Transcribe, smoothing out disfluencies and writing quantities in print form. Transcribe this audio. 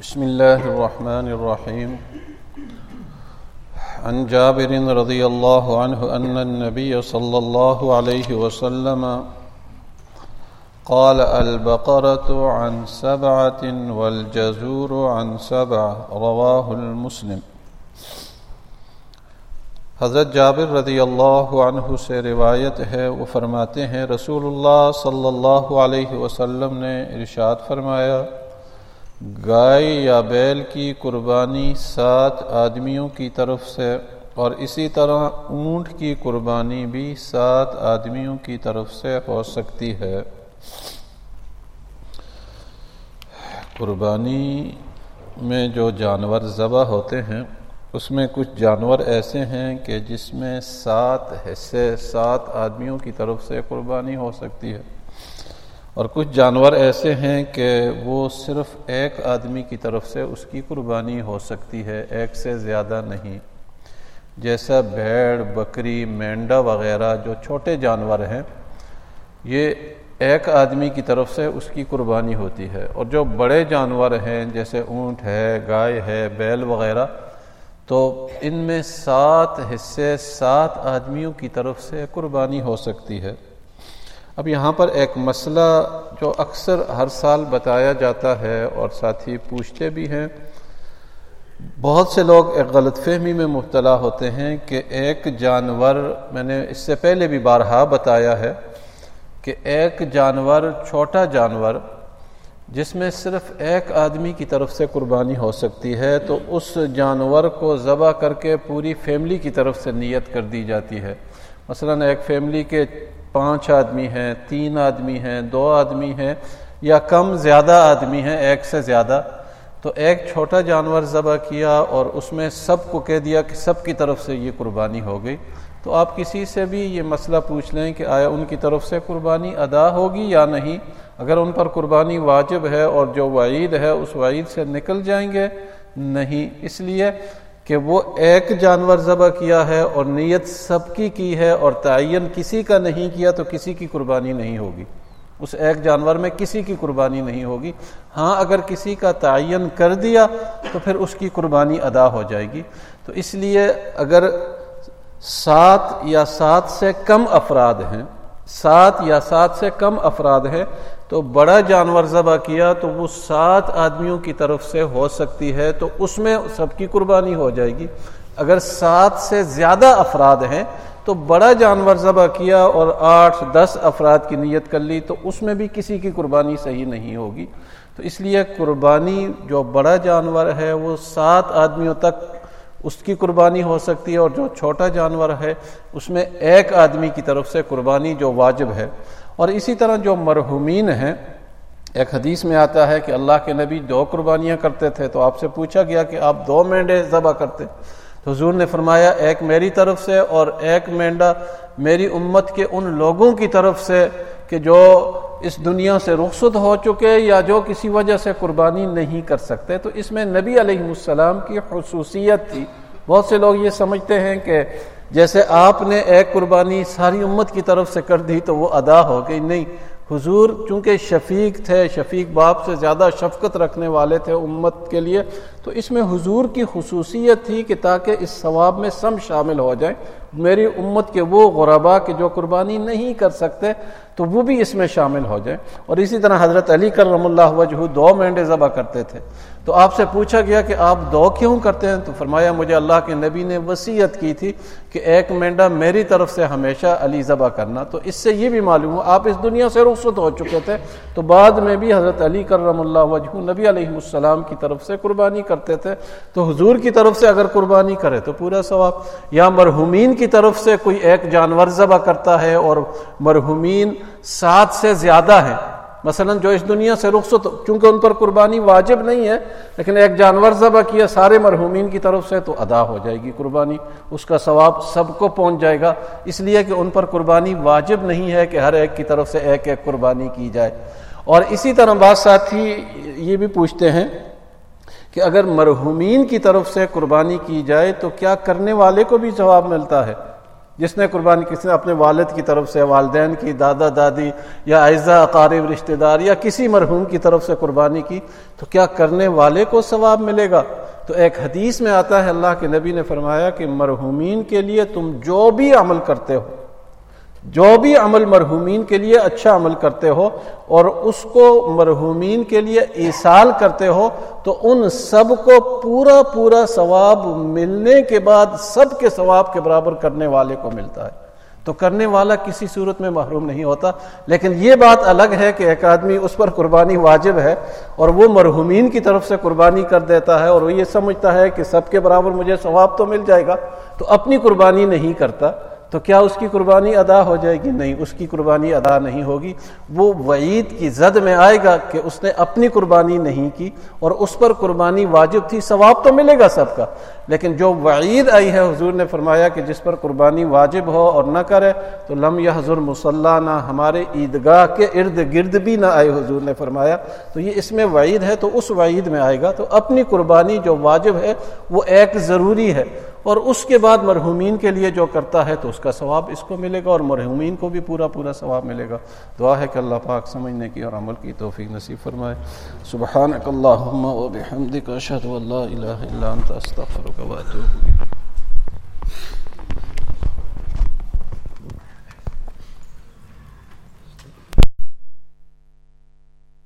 بسم الله الرحمن الرحيم. عن جابر رضي الله عنه أن النبي صلى الله عليه وسلم قال: البقرة عن 7 والجزور عن 7. رواه المسلم. حضرت جابر رضی اللہ عنہ سے روایت ہے، وہ فرماتے ہیں رسول اللہ صلی اللہ علیہ وسلم نے ارشاد فرمایا، گائے یا بیل کی قربانی 7 آدمیوں کی طرف سے، اور اسی طرح اونٹ کی قربانی بھی 7 آدمیوں کی طرف سے ہو سکتی ہے۔ قربانی میں جو جانور ذبح ہوتے ہیں اس میں کچھ جانور ایسے ہیں کہ جس میں 7 حصے 7 آدمیوں کی طرف سے قربانی ہو سکتی ہے، اور کچھ جانور ایسے ہیں کہ وہ صرف ایک آدمی کی طرف سے اس کی قربانی ہو سکتی ہے، ایک سے زیادہ نہیں، جیسا بھیڑ، بکری، مینڈا وغیرہ جو چھوٹے جانور ہیں، یہ ایک آدمی کی طرف سے اس کی قربانی ہوتی ہے، اور جو بڑے جانور ہیں جیسے اونٹ ہے، گائے ہے، بیل وغیرہ، تو ان میں 7 حصے 7 آدمیوں کی طرف سے قربانی ہو سکتی ہے۔ اب یہاں پر ایک مسئلہ جو اکثر ہر سال بتایا جاتا ہے اور ساتھی پوچھتے بھی ہیں، بہت سے لوگ ایک غلط فہمی میں مبتلا ہوتے ہیں کہ ایک جانور، میں نے اس سے پہلے بھی بارہا بتایا ہے کہ ایک جانور، چھوٹا جانور جس میں صرف ایک آدمی کی طرف سے قربانی ہو سکتی ہے، تو اس جانور کو ذبح کر کے پوری فیملی کی طرف سے نیت کر دی جاتی ہے۔ مثلا ایک فیملی کے 5 آدمی ہیں، 3 آدمی ہیں، 2 آدمی ہیں، یا کم زیادہ آدمی ہیں، ایک سے زیادہ، تو ایک چھوٹا جانور ذبح کیا اور اس میں سب کو کہہ دیا کہ سب کی طرف سے یہ قربانی ہو گئی۔ تو آپ کسی سے بھی یہ مسئلہ پوچھ لیں کہ آیا ان کی طرف سے قربانی ادا ہوگی یا نہیں، اگر ان پر قربانی واجب ہے اور جو وعید ہے اس وعید سے نکل جائیں گے؟ نہیں، اس لیے کہ وہ ایک جانور ذبح کیا ہے اور نیت سب کی ہے، اور تعین کسی کا نہیں کیا تو کسی کی قربانی نہیں ہوگی، اس ایک جانور میں کسی کی قربانی نہیں ہوگی۔ ہاں اگر کسی کا تعین کر دیا تو پھر اس کی قربانی ادا ہو جائے گی۔ تو اس لیے اگر 7 یا 7 سے کم افراد ہیں، 7 یا 7 سے کم افراد ہیں، تو بڑا جانور ذبح کیا تو وہ 7 آدمیوں کی طرف سے ہو سکتی ہے، تو اس میں سب کی قربانی ہو جائے گی۔ اگر 7 سے زیادہ افراد ہیں تو بڑا جانور ذبح کیا اور 8-10 افراد کی نیت کر لی تو اس میں بھی کسی کی قربانی صحیح نہیں ہوگی۔ تو اس لیے قربانی جو بڑا جانور ہے وہ 7 آدمیوں تک اس کی قربانی ہو سکتی ہے، اور جو چھوٹا جانور ہے اس میں ایک آدمی کی طرف سے قربانی جو واجب ہے۔ اور اسی طرح جو مرحومین ہیں، ایک حدیث میں آتا ہے کہ اللہ کے نبی 2 قربانیاں کرتے تھے، تو آپ سے پوچھا گیا کہ آپ 2 مینڈے ذبح کرتے، تو حضور نے فرمایا ایک میری طرف سے اور ایک مینڈا میری امت کے ان لوگوں کی طرف سے کہ جو اس دنیا سے رخصت ہو چکے یا جو کسی وجہ سے قربانی نہیں کر سکتے۔ تو اس میں نبی علیہ السلام کی خصوصیت تھی۔ بہت سے لوگ یہ سمجھتے ہیں کہ جیسے آپ نے ایک قربانی ساری امت کی طرف سے کر دی تو وہ ادا ہو گئی، نہیں، حضور چونکہ شفیق تھے، شفیق باپ سے زیادہ شفقت رکھنے والے تھے امت کے لیے، تو اس میں حضور کی خصوصیت تھی کہ تاکہ اس ثواب میں سب شامل ہو جائیں، میری امت کے وہ غربا کہ جو قربانی نہیں کر سکتے تو وہ بھی اس میں شامل ہو جائیں۔ اور اسی طرح حضرت علی کرم اللہ وجہہ 2 مینڈے ذبح کرتے تھے، تو آپ سے پوچھا گیا کہ آپ 2 کیوں کرتے ہیں؟ تو فرمایا مجھے اللہ کے نبی نے وصیت کی تھی کہ ایک مینڈا میری طرف سے ہمیشہ علی ذبح کرنا۔ تو اس سے یہ بھی معلوم ہوا آپ اس دنیا سے رخصت ہو چکے تھے، تو بعد میں بھی حضرت علی کرم اللہ وجہہ نبی علیہ السلام کی طرف سے قربانی کرتے تھے، تو حضور کی طرف سے اگر قربانی کرے تو پورا ثواب۔ یا مرحومین کی طرف سے کوئی ایک جانور ذبح کرتا ہے اور مرحومین 7 سے زیادہ ہیں، مثلا جو اس دنیا سے رخصت، چونکہ ان پر قربانی واجب نہیں ہے لیکن ایک جانور ذبح کیا سارے مرحومین کی طرف سے، تو ادا ہو جائے گی قربانی، اس کا ثواب سب کو پہنچ جائے گا، اس لیے کہ ان پر قربانی واجب نہیں ہے کہ ہر ایک کی طرف سے ایک ایک قربانی کی جائے۔ اور اسی طرح بعض ساتھی یہ بھی پوچھتے ہیں کہ اگر مرحومین کی طرف سے قربانی کی جائے تو کیا کرنے والے کو بھی ثواب ملتا ہے؟ جس نے قربانی، کسی نے اپنے والد کی طرف سے، والدین کی، دادا دادی یا اعزاء اقارب رشتہ دار یا کسی مرحوم کی طرف سے قربانی کی، تو کیا کرنے والے کو ثواب ملے گا؟ تو ایک حدیث میں آتا ہے، اللہ کے نبی نے فرمایا کہ مرحومین کے لیے تم جو بھی عمل کرتے ہو، جو بھی عمل مرحومین کے لیے اچھا عمل کرتے ہو اور اس کو مرحومین کے لیے ایصال کرتے ہو، تو ان سب کو پورا پورا ثواب ملنے کے بعد سب کے ثواب کے برابر کرنے والے کو ملتا ہے۔ تو کرنے والا کسی صورت میں محروم نہیں ہوتا۔ لیکن یہ بات الگ ہے کہ ایک آدمی اس پر قربانی واجب ہے اور وہ مرحومین کی طرف سے قربانی کر دیتا ہے اور وہ یہ سمجھتا ہے کہ سب کے برابر مجھے ثواب تو مل جائے گا، تو اپنی قربانی نہیں کرتا، تو کیا اس کی قربانی ادا ہو جائے گی؟ نہیں، اس کی قربانی ادا نہیں ہوگی۔ وہ وعید کی زد میں آئے گا کہ اس نے اپنی قربانی نہیں کی اور اس پر قربانی واجب تھی، ثواب تو ملے گا سب کا، لیکن جو وعید آئی ہے، حضور نے فرمایا کہ جس پر قربانی واجب ہو اور نہ کرے تو لم یحضر مصلانا، ہمارے عیدگاہ کے ارد گرد بھی نہ آئے، حضور نے فرمایا۔ تو یہ اس میں وعید ہے، تو اس وعید میں آئے گا۔ تو اپنی قربانی جو واجب ہے وہ ایک ضروری ہے، اور اس کے بعد مرحومین کے لیے جو کرتا ہے تو اس کا ثواب اس کو ملے گا اور مرحومین کو بھی پورا پورا ثواب ملے گا۔ دعا ہے کہ اللہ پاک سمجھنے کی اور عمل کی توفیق نصیب فرمائے۔ سبحانک اللہم و بحمدک، اشہد ان لا الہ الا انت، استغفرک و اتوب الیک۔